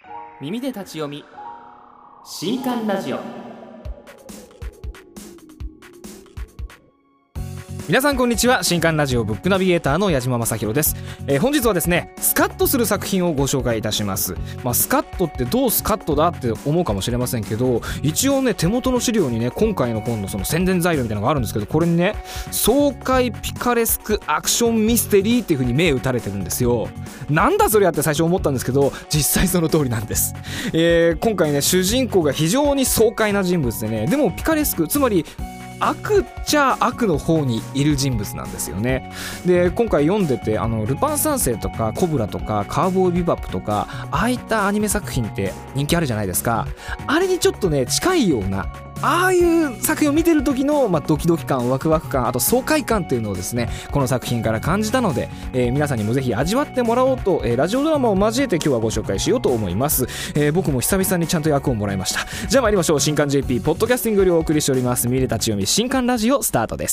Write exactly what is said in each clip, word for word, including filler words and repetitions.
耳で立ち読み新刊ラジオ。皆さんこんにちは。新刊ラジオブックナビゲーターの矢島正弘です。えー、本日はですねスカッとする作品をご紹介いたします。まあ、スカッとってどうスカッとだって思うかもしれませんけど、一応ね手元の資料にね今回の本のその宣伝材料みたいなのがあるんですけど、これにね爽快ピカレスクアクションミステリーっていう風に銘打たれてるんですよ。なんだそれやって最初思ったんですけど、実際その通りなんです。えー、今回ね主人公が非常に爽快な人物でね、でもピカレスク、つまり悪っちゃ悪の方にいる人物なんですよね。で今回読んでて、あのルパン三世とかコブラとかカウボーイビバップとか、ああいったアニメ作品って人気あるじゃないですか。あれにちょっとね近いような、ああいう作品を見てる時の、まあ、ドキドキ感、ワクワク感、あと爽快感っていうのをですねこの作品から感じたので、えー、皆さんにもぜひ味わってもらおうと、えー、ラジオドラマを交えて今日はご紹介しようと思います。えー、僕も久々にちゃんと役をもらいました。じゃあ参りましょう。新刊 ジェーピー ポッドキャスティングよりお送りしております見れ立ち読み新刊ラジオスタートです。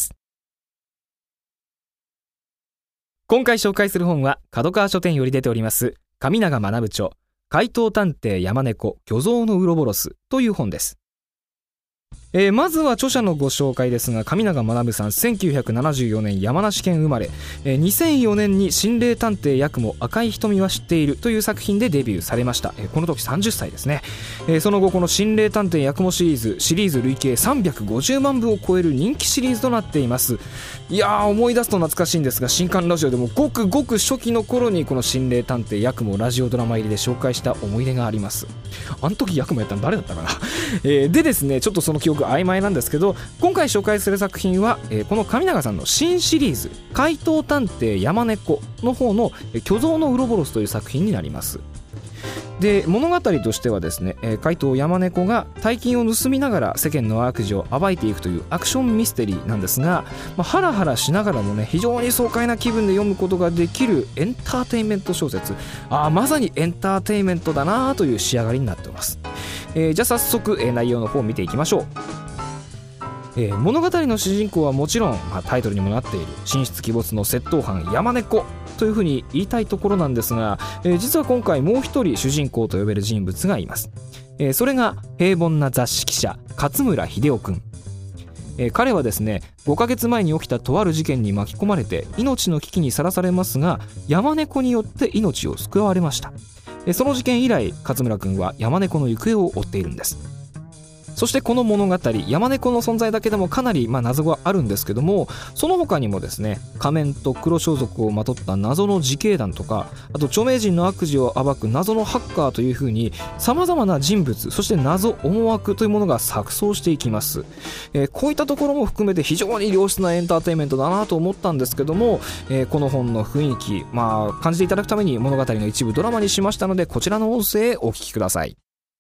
今回紹介する本は角川書店より出ております上永学著怪盗探偵山猫巨像のウロボロスという本です。えー、まずは著者のご紹介ですが、上永学さんせんきゅうひゃくななじゅうよねん山梨県生まれ、えー、にせんよねんに心霊探偵ヤクモ赤い瞳は知っているという作品でデビューされました。えー、この時さんじゅっさいですね。えー、その後この心霊探偵ヤクモシリーズシリーズ累計さんびゃくごじゅうまんぶを超える人気シリーズとなっています。いやー思い出すと懐かしいんですが、新刊ラジオでもごくごく初期の頃にこの心霊探偵ヤクモラジオドラマ入りで紹介した思い出があります。あの時ヤクモやったの誰だったかな。えー、でですねちょっとその記憶曖昧なんですけど、今回紹介する作品は、えー、この上永さんの新シリーズ怪盗探偵山猫の方の巨像のウロボロスという作品になります。で物語としてはですね、えー、怪盗山猫が大金を盗みながら世間の悪事を暴いていくというアクションミステリーなんですが、まあ、ハラハラしながらもね非常に爽快な気分で読むことができるエンターテインメント小説。あまさにエンターテインメントだなという仕上がりになっています。えー、じゃあ早速、えー、内容の方を見ていきましょう。えー、物語の主人公はもちろん、まあ、タイトルにもなっている神出鬼没の窃盗犯山猫というふうに言いたいところなんですが、えー、実は今回もう一人主人公と呼べる人物がいます。えー、それが平凡な雑誌記者勝村秀夫君。えー、彼はですねごかげつまえに起きたとある事件に巻き込まれて命の危機にさらされますが、山猫によって命を救われました。えー、その事件以来勝村君は山猫の行方を追っているんです。そしてこの物語、山猫の存在だけでもかなりまあ謎があるんですけども、その他にもですね仮面と黒装束をまとった謎の自警団とか、あと著名人の悪事を暴く謎のハッカーというふうに様々な人物、そして謎思惑というものが錯綜していきます。えー、こういったところも含めて非常に良質なエンターテインメントだなと思ったんですけども、えー、この本の雰囲気、まあ、感じていただくために物語の一部ドラマにしましたので、こちらの音声お聞きください。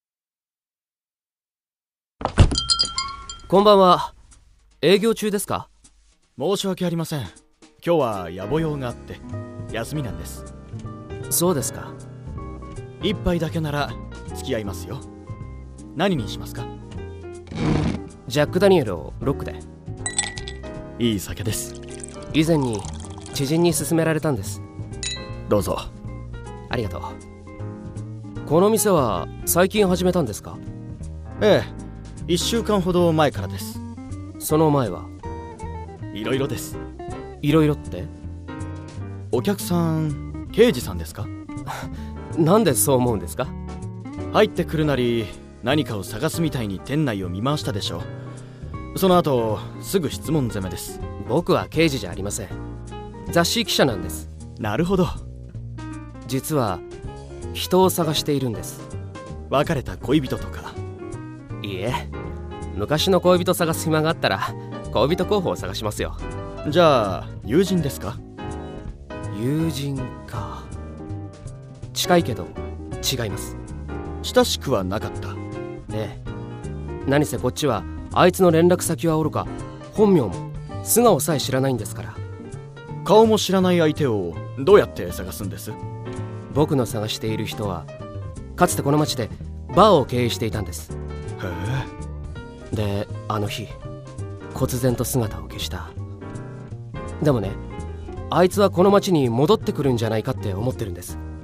こんばんは。営業中ですか？ 申し訳ありません。今日は野暮用があって休みなんです。 そうですか。 一杯だけなら付き合いますよ。何にしますか？ ジャック・ダニエルをロックで。 いい酒です。 以前に知人に勧められたんです。 どうぞ。 ありがとう。この店は最近始めたんですか？ ええ、いっしゅうかんほど前からです。 その前は？ いろいろです。 いろいろって？ お客さん刑事さんですか？ なんでそう思うんですか？ 入ってくるなり何かを探すみたいに店内を見回したでしょう。その後すぐ質問攻めです。 僕は刑事じゃありません。雑誌記者なんです。 なるほど。 実は人を探しているんです。 別れた恋人とか？ いいえ、昔の恋人探す暇があったら恋人候補を探しますよ。 じゃあ友人ですか？ 友人か。近いけど違います。 親しくはなかった？ ええ。何せこっちはあいつの連絡先はおろか本名も素顔さえ知らないんですから。 顔も知らない相手をどうやって探すんです？ 僕の探している人はかつてこの町でバーを経営していたんです。 へえ。であの日忽然と姿を消した。でもね、あいつはこの町に戻ってくるんじゃないかって思ってるんです。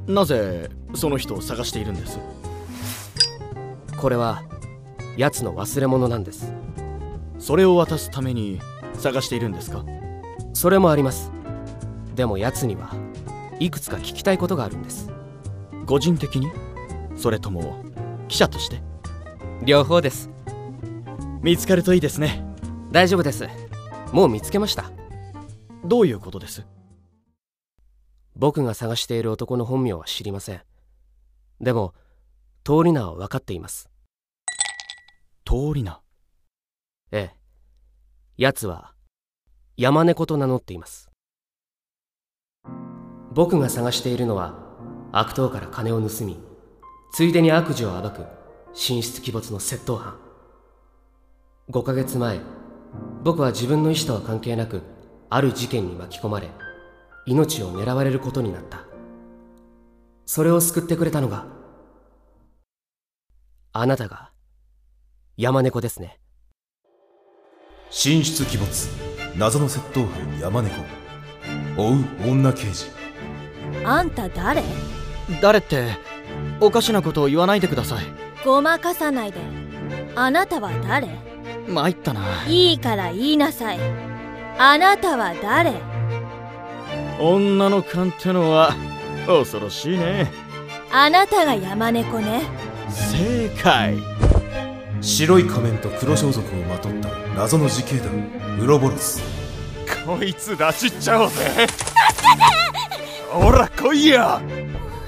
なぜその人を探しているんです？ これは奴の忘れ物なんです。 それを渡すために探しているんですか？ それもあります。でも奴にはいくつか聞きたいことがあるんです。 個人的に？それとも記者として？ 両方です。 見つかるといいですね。 大丈夫です。もう見つけました。 どういうことです？ 僕が探している男の本名は知りません。でも通り名は分かっています。 通り名？ ええ。奴は山猫と名乗っています。僕が探しているのは悪党から金を盗み、ついでに悪事を暴く神出鬼没の窃盗犯。ごかげつまえ、僕は自分の意思とは関係なくある事件に巻き込まれ、命を狙われることになった。それを救ってくれたのがあなたが山猫ですね。 神出鬼没、謎の窃盗犯山猫、追う女刑事。 あんた誰？ 誰っておかしなことを言わないでください。 ごまかさないで。あなたは誰？ 参ったな。 いいから言いなさい。あなたは誰？ 女の勘ってのは恐ろしいね。 あなたが山猫ね。 正解。 白い仮面と黒装束をまとった謎の自警団ウロボロス。 こいつ出しっちゃおうぜ。助けて！ほら来いや。ダメ。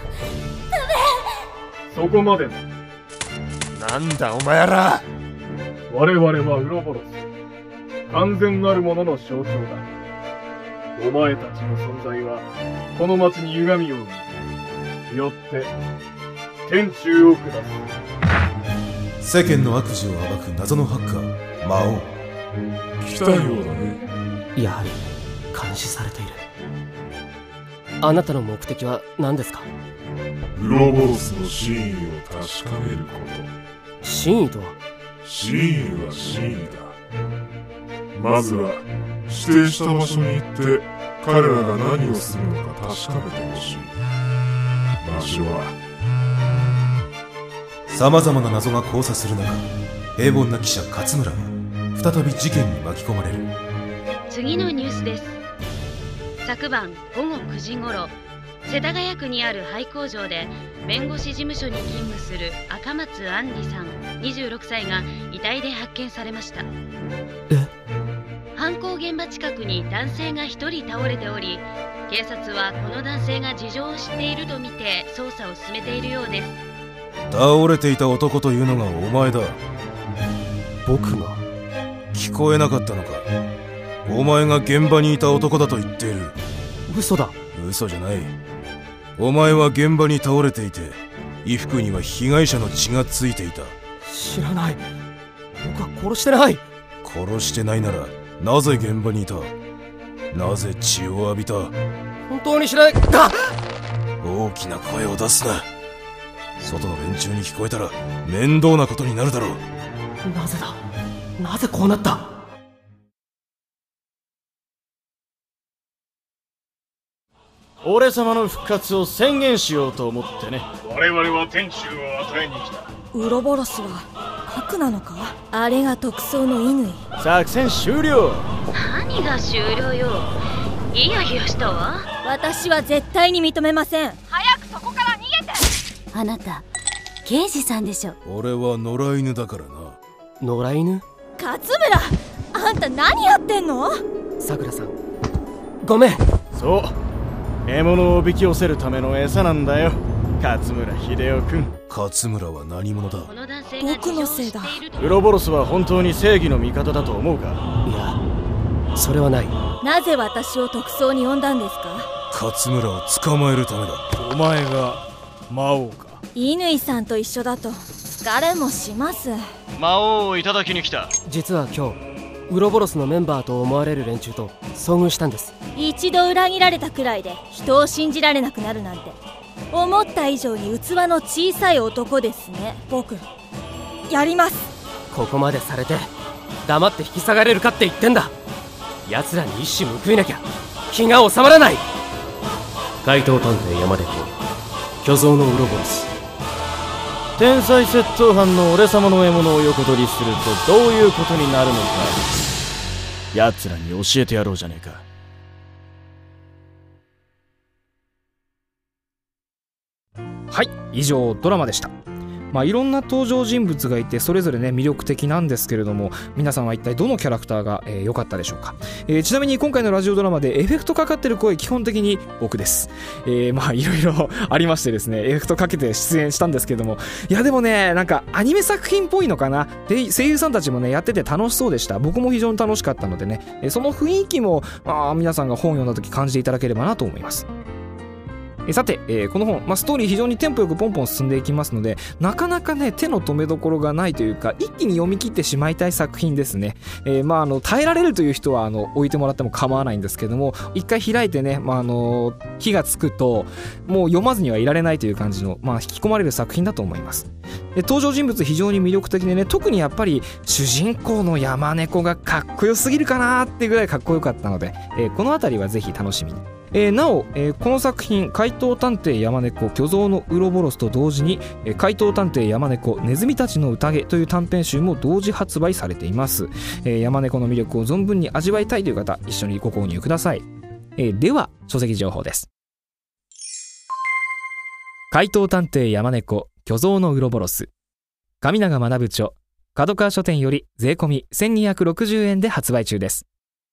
そこまでだ。 なんだお前ら。 我々はウロボロス、完全なるものの象徴だ。お前たちの存在はこの町に歪みを生み、よって天誅を下す。世間の悪事を暴く謎のハッカー魔王。 来たようだね。 やはり監視されている。あなたの目的は何ですか？ ウロボロスの真意を確かめること。 真意とは？ 真意は真意だ。まずは指定した場所に行って彼らが何をするのか確かめてほしい。場所は様々な謎が交差する中、平凡な記者勝村は再び事件に巻き込まれる。 次のニュースです。昨晩ごごくじごろ、世田谷区にある廃工場で弁護士事務所に勤務する赤松杏里さんにじゅうろくさいが遺体で発見されました。 え？ 犯行現場近くに男性がひとり倒れており、警察はこの男性が事情を知っているとみて捜査を進めているようです。 倒れていた男というのがお前だ。 僕が？ 聞こえなかったのか？お前が現場にいた男だと言っている。 嘘だ。 嘘じゃない。お前は現場に倒れていて、衣服には被害者の血がついていた。 知らない。僕は殺してない。 殺してないならなぜ現場にいた？なぜ血を浴びた？ 本当に知らない。あ！ 大きな声を出すな。外の連中に聞こえたら面倒なことになるだろう。 なぜだ？なぜこうなった？ 俺様の復活を宣言しようと思ってね。 我々は天誅を与えに来た。 ウロボロスは悪なのか？あれが特捜の乾。 作戦終了。 何が終了よ。ヒヤヒヤしたわ。 私は絶対に認めません。 早くそこから逃げて。 あなた刑事さんでしょ。 俺は野良犬だからな。 野良犬？ 勝村、あんた何やってんの？ さくらさん、ごめん。 そう、獲物をおびき寄せるための餌なんだよ、勝村秀夫君。 勝村は何者だ？ 僕のせいだ。 ウロボロスは本当に正義の味方だと思うか？ いや、それはない。 なぜ私を特捜に呼んだんですか？ 勝村を捕まえるためだ。 お前が魔王か？ 乾さんと一緒だと疲れもします。 魔王をいただきに来た。 実は今日ウロボロスのメンバーと思われる連中と遭遇したんです。 一度裏切られたくらいで人を信じられなくなるなんて、思った以上に器の小さい男ですね。僕やります。 ここまでされて黙って引き下がれるかって言ってんだ。奴らに一矢報いなきゃ気が収まらない。怪盗探偵山出君、 巨像のウロボロス。 天才窃盗犯の俺様の獲物を横取りするとどういうことになるのか、奴らに教えてやろうじゃねえか。 はい、以上ドラマでした。まあ、いろんな登場人物がいてそれぞれね魅力的なんですけれども、皆さんは一体どのキャラクターが良、えー、かったでしょうか。えー、ちなみに今回のラジオドラマでエフェクトかかってる声、基本的に僕です。えー、まあいろいろありましてですね、エフェクトかけて出演したんですけども、いやでもね、なんかアニメ作品っぽいのかな。で声優さんたちもねやってて楽しそうでした。僕も非常に楽しかったのでね、えー、その雰囲気も、まあ、皆さんが本を読んだ時感じていただければなと思います。さて、えー、この本、まあ、ストーリー非常にテンポよくポンポン進んでいきますので、なかなかね手の止めどころがないというか、一気に読み切ってしまいたい作品ですね。えー、まああの耐えられるという人はあの置いてもらっても構わないんですけども、一回開いてね、まあ、あの火がつくともう読まずにはいられないという感じの、まあ、引き込まれる作品だと思います。で登場人物非常に魅力的でね、特にやっぱり主人公の山猫がかっこよすぎるかなーってぐらいかっこよかったので、えー、このあたりはぜひ楽しみに。えー、なお、えー、この作品怪盗探偵山猫巨像のウロボロスと同時に、えー、怪盗探偵山猫ネズミたちの宴という短編集も同時発売されています。えー、山猫の魅力を存分に味わいたいという方、一緒にご購入ください。えー、では書籍情報です。怪盗探偵山猫巨像のウロボロス、神永学著、角川書店より税込みせんにひゃくろくじゅうえんで発売中です。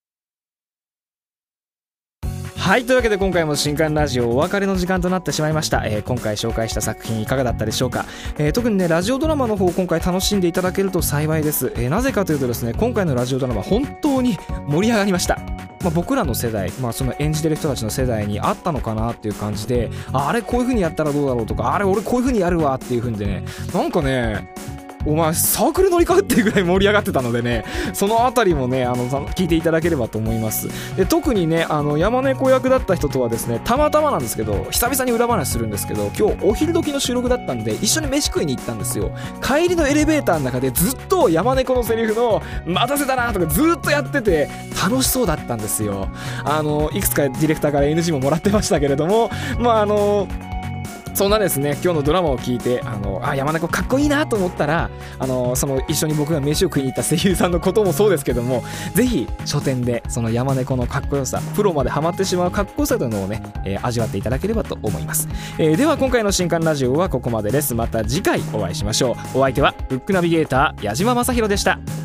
はい、というわけで今回も新刊ラジオお別れの時間となってしまいました。えー、今回紹介した作品いかがだったでしょうか。えー、特にねラジオドラマの方今回楽しんでいただけると幸いです。えー、なぜかというとですね、今回のラジオドラマ本当に盛り上がりました。まあ、僕らの世代、まあ、その演じてる人たちの世代にあったのかなっていう感じで、 あ, あれこういう風にやったらどうだろうとか、あれ俺こういう風にやるわっていう風にでね、なんかねお前サークル乗り換えっていうぐらい盛り上がってたのでね、そのあたりもねあの聞いていただければと思います。で特にねあの山猫役だった人とはですね、たまたまなんですけど久々に裏話するんですけど、今日お昼時の収録だったんで一緒に飯食いに行ったんですよ。帰りのエレベーターの中でずっと山猫のセリフの待たせたなとかずっとやってて楽しそうだったんですよ。あのいくつかディレクターから エヌジー ももらってましたけれども、まああのそんなですね今日のドラマを聞いて、あのあ山猫かっこいいなと思ったら、あのその一緒に僕が飯を食いに行った声優さんのこともそうですけども、ぜひ書店でその山猫のかっこよさ、プロまでハマってしまうかっこよさというのをね、えー、味わっていただければと思います。えー、では今回の新刊ラジオはここまでです。また次回お会いしましょう。お相手はブックナビゲーター矢島正宏でした。